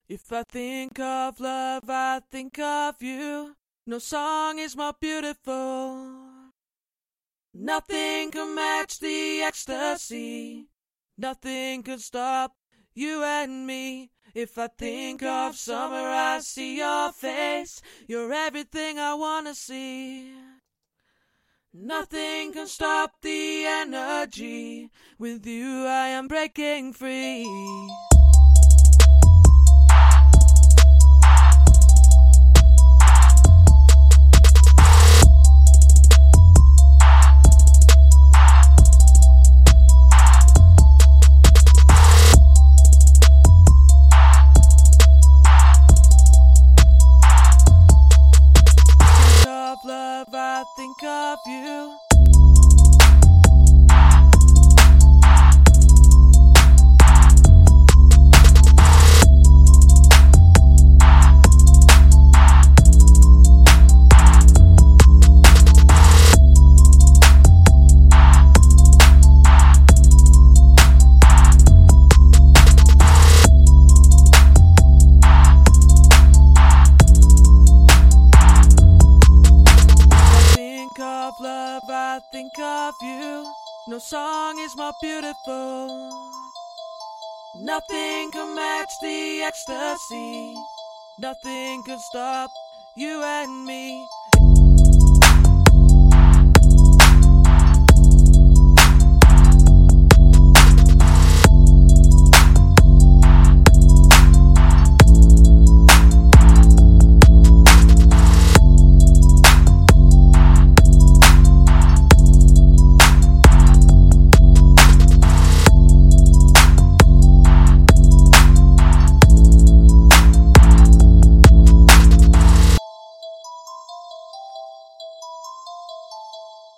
If I think of love, I think of you. No song is more beautiful. Nothing can match the ecstasy. Nothing can stop you and me. If I think of summer, I see your face. You're everything I wanna see. Nothing can stop the energy. With you I am breaking free. Love, I think of you. Love, I think of you. No song is more beautiful. Nothing can match the ecstasy. Nothing can stop you and me.